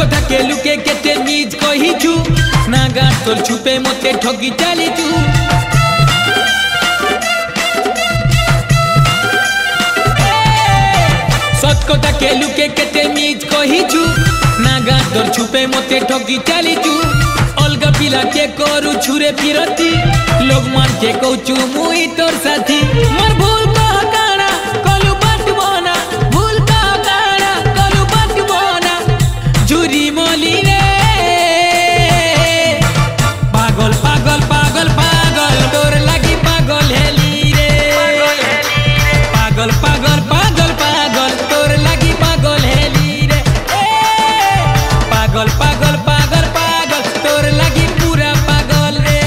कथा के लुके केते मीज कहिछु ना गात तोर छुपे मते ठगी चालिछु सत कथा के लुके केते मीज कहिछु ना गात तोर छुपे मते ठगी चालिछु अलगा पिला के करू छुरे फिरती लोग मान के कहूछु मुई तोर साथी मोर भूल कह काना कलु बाटबोना भूल कह काना कलु बाटबोना झुरी मोली रे पागल पागल पागल पागल तोर लागी पागल हेली रे पागल पागल पागल पागल तोर लागी पागल हेली रे पागल पागल पागल पागल तोर लागी पूरा पागल रे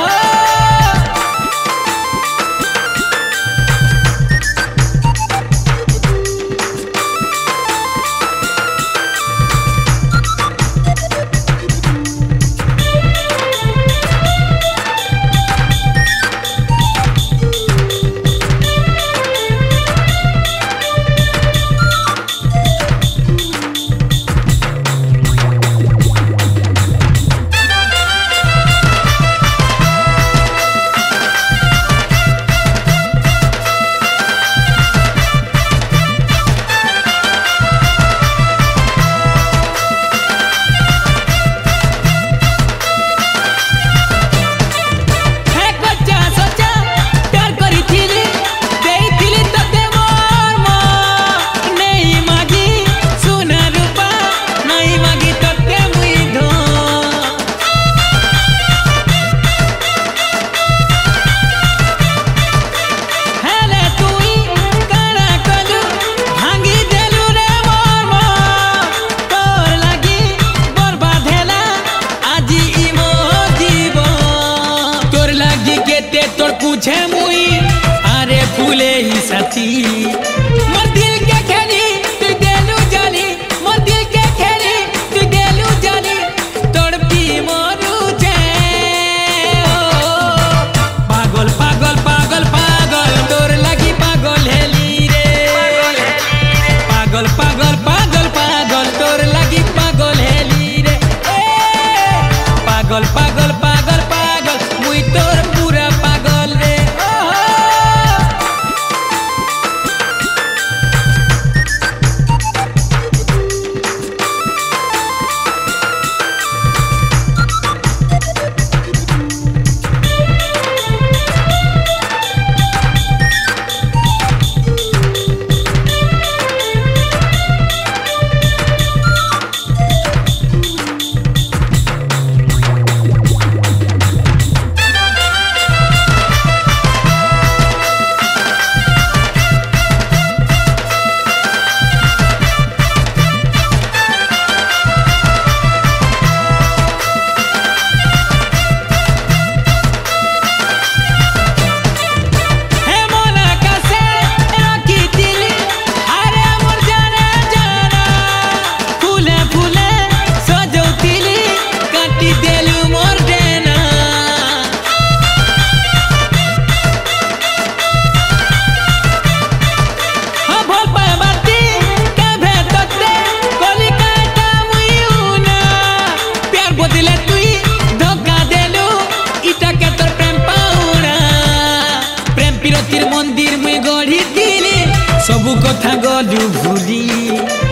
पूछे मुई अरे फूले ही साथी मोर दिल के खेली तू देलू जानी मोर दिल के खेली तू देलू जानी तड़पी मरू जे पागल पागल पागल पागल तोर लागी पागल हेली रे पागल पागल पागल पागल तोर लागी पागल हेली रे पागल पागल पागल पागल मुई तोर पूरा पागल रे मंदिर में गढ़ी दिली सबू कथा गलू भूली।